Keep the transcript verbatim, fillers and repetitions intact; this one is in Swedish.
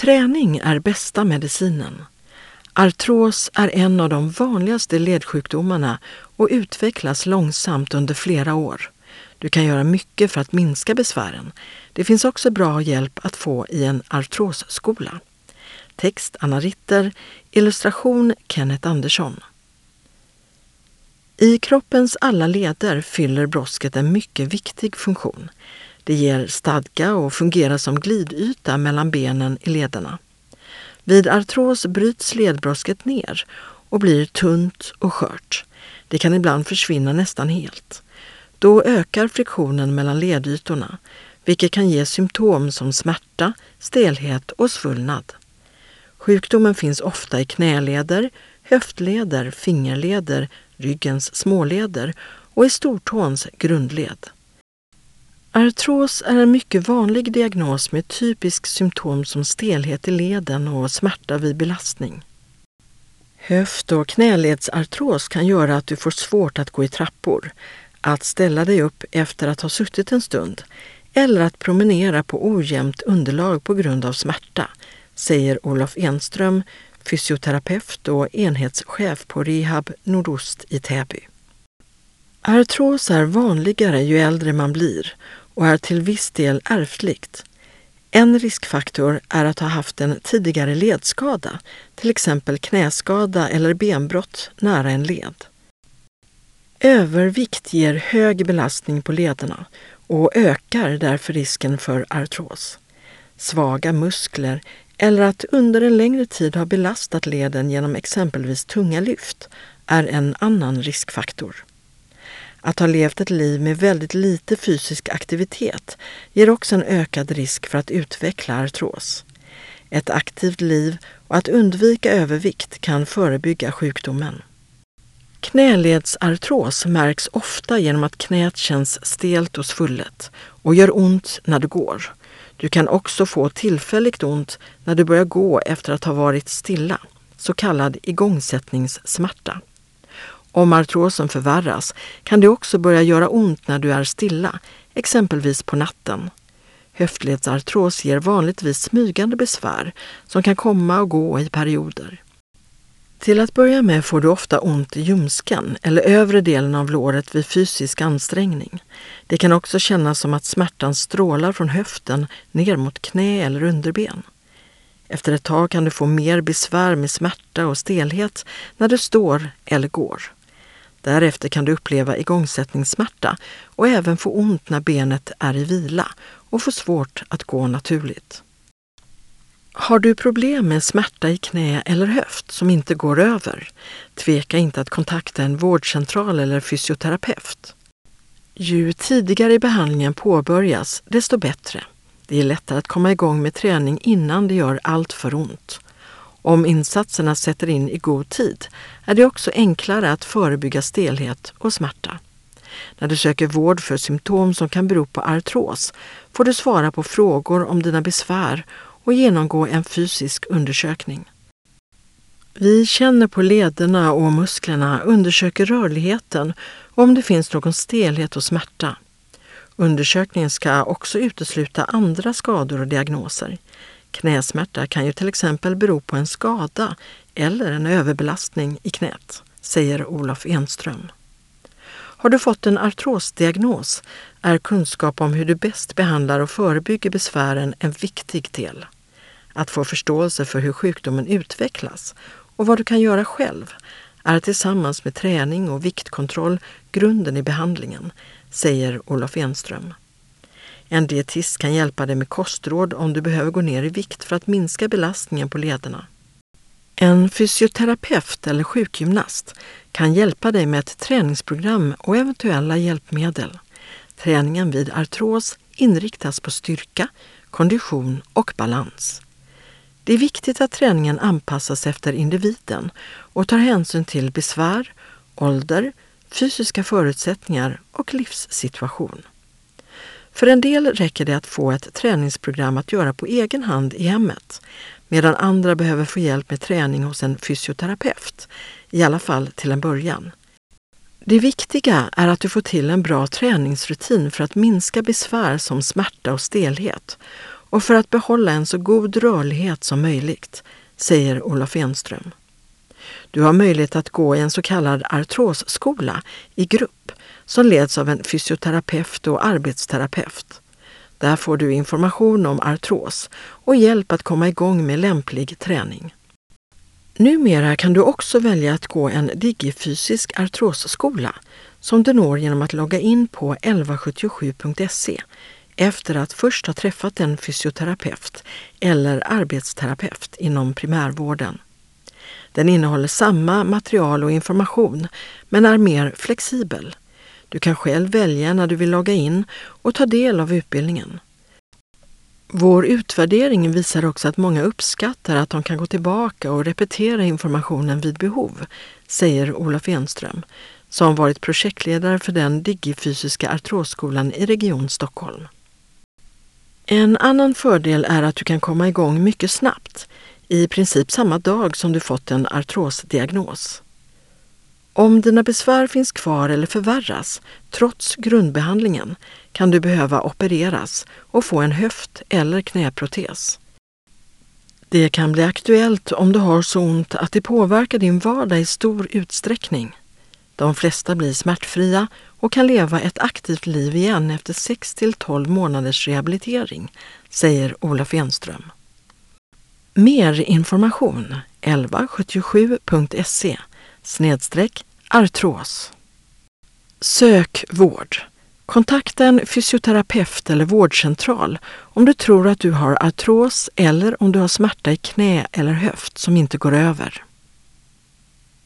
Träning är bästa medicinen. Artros är en av de vanligaste ledsjukdomarna och utvecklas långsamt under flera år. Du kan göra mycket för att minska besvären. Det finns också bra hjälp att få i en artrosskola. Text Anna Ritter, illustration Kenneth Andersson. I kroppens alla leder fyller brosket en mycket viktig funktion. Det ger stadga och fungerar som glidyta mellan benen i lederna. Vid artros bryts ledbrosket ner och blir tunt och skört. Det kan ibland försvinna nästan helt. Då ökar friktionen mellan ledytorna, vilket kan ge symptom som smärta, stelhet och svullnad. Sjukdomen finns ofta i knäleder, höftleder, fingerleder, ryggens småleder och i stortåns grundled. Artros är en mycket vanlig diagnos med typisk symptom som stelhet i leden och smärta vid belastning. Höft- och knäledsartros kan göra att du får svårt att gå i trappor, att ställa dig upp efter att ha suttit en stund eller att promenera på ojämnt underlag på grund av smärta, säger Olof Enström, fysioterapeut och enhetschef på Rehab Nordost i Täby. Artros är vanligare ju äldre man blir och är till viss del ärftligt. En riskfaktor är att ha haft en tidigare ledskada, till exempel knäskada eller benbrott nära en led. Övervikt ger hög belastning på lederna och ökar därför risken för artros. Svaga muskler eller att under en längre tid ha belastat leden genom exempelvis tunga lyft är en annan riskfaktor. Att ha levt ett liv med väldigt lite fysisk aktivitet ger också en ökad risk för att utveckla artros. Ett aktivt liv och att undvika övervikt kan förebygga sjukdomen. Knäledsartros märks ofta genom att knät känns stelt och svullet och gör ont när du går. Du kan också få tillfälligt ont när du börjar gå efter att ha varit stilla, så kallad igångsättningssmärta. Om artrosen förvärras kan det också börja göra ont när du är stilla, exempelvis på natten. Höftledsartros ger vanligtvis smygande besvär som kan komma och gå i perioder. Till att börja med får du ofta ont i ljumsken eller övre delen av låret vid fysisk ansträngning. Det kan också kännas som att smärtan strålar från höften ner mot knä eller underben. Efter ett tag kan du få mer besvär med smärta och stelhet när du står eller går. Därefter kan du uppleva igångsättningssmärta och även få ont när benet är i vila och få svårt att gå naturligt. Har du problem med smärta i knä eller höft som inte går över, tveka inte att kontakta en vårdcentral eller fysioterapeut. Ju tidigare i behandlingen påbörjas, desto bättre. Det är lättare att komma igång med träning innan det gör allt för ont. Om insatserna sätter in i god tid är det också enklare att förebygga stelhet och smärta. När du söker vård för symptom som kan bero på artros får du svara på frågor om dina besvär och genomgå en fysisk undersökning. Vi känner på lederna och musklerna, undersöker rörligheten och om det finns någon stelhet och smärta. Undersökningen ska också utesluta andra skador och diagnoser. Knäsmärta kan ju till exempel bero på en skada eller en överbelastning i knät, säger Olof Enström. Har du fått en artrosdiagnos är kunskap om hur du bäst behandlar och förebygger besvären en viktig del. Att få förståelse för hur sjukdomen utvecklas och vad du kan göra själv är tillsammans med träning och viktkontroll grunden i behandlingen, säger Olof Enström. En dietist kan hjälpa dig med kostråd om du behöver gå ner i vikt för att minska belastningen på lederna. En fysioterapeut eller sjukgymnast kan hjälpa dig med ett träningsprogram och eventuella hjälpmedel. Träningen vid artros inriktas på styrka, kondition och balans. Det är viktigt att träningen anpassas efter individen och tar hänsyn till besvär, ålder, fysiska förutsättningar och livssituation. För en del räcker det att få ett träningsprogram att göra på egen hand i hemmet, medan andra behöver få hjälp med träning hos en fysioterapeut, i alla fall till en början. Det viktiga är att du får till en bra träningsrutin för att minska besvär som smärta och stelhet och för att behålla en så god rörlighet som möjligt, säger Olof Enström. Du har möjlighet att gå i en så kallad artrosskola i grupp som leds av en fysioterapeut och arbetsterapeut. Där får du information om artros och hjälp att komma igång med lämplig träning. Numera kan du också välja att gå en digifysisk artrosskola som du når genom att logga in på elva sjuttiosju punkt se efter att först ha träffat en fysioterapeut eller arbetsterapeut inom primärvården. Den innehåller samma material och information men är mer flexibel. Du kan själv välja när du vill logga in och ta del av utbildningen. Vår utvärdering visar också att många uppskattar att de kan gå tillbaka och repetera informationen vid behov, säger Olof Enström, som varit projektledare för den digifysiska artrosskolan i Region Stockholm. En annan fördel är att du kan komma igång mycket snabbt, i princip samma dag som du fått en artrosdiagnos. Om dina besvär finns kvar eller förvärras, trots grundbehandlingen, kan du behöva opereras och få en höft- eller knäprotes. Det kan bli aktuellt om du har så ont att det påverkar din vardag i stor utsträckning. De flesta blir smärtfria och kan leva ett aktivt liv igen efter sex till tolv månaders rehabilitering, säger Olof Enström. Mer information elva sjuttiosju punkt se snedstreck artros. Sök vård. Kontakta en fysioterapeut eller vårdcentral om du tror att du har artros eller om du har smärta i knä eller höft som inte går över.